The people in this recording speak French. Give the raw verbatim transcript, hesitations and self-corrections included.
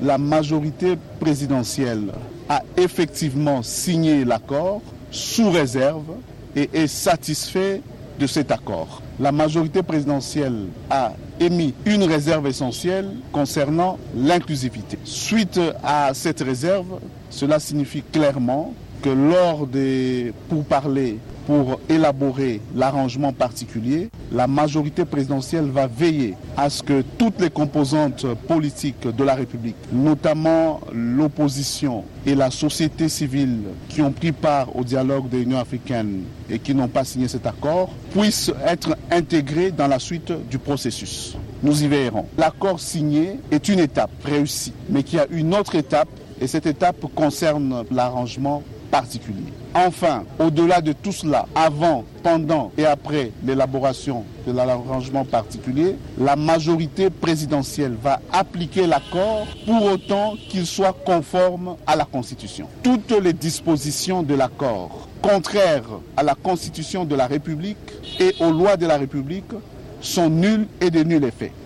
la majorité présidentielle a effectivement signé l'accord sous réserve et est satisfait de cet accord. La majorité présidentielle a émis une réserve essentielle concernant l'inclusivité. Suite à cette réserve, cela signifie clairement que lors des pourparlers pour élaborer l'arrangement particulier, la majorité présidentielle va veiller à ce que toutes les composantes politiques de la République, notamment l'opposition et la société civile qui ont pris part au dialogue de l'Union africaine et qui n'ont pas signé cet accord, puissent être intégrées dans la suite du processus. Nous y veillerons. L'accord signé est une étape réussie, mais qu'il y a une autre étape, et cette étape concerne l'arrangement particulier. Enfin, au-delà de tout cela, avant, pendant et après l'élaboration de l'arrangement particulier, la majorité présidentielle va appliquer l'accord pour autant qu'il soit conforme à la Constitution. Toutes les dispositions de l'accord contraires à la Constitution de la République et aux lois de la République sont nulles et de nul effet.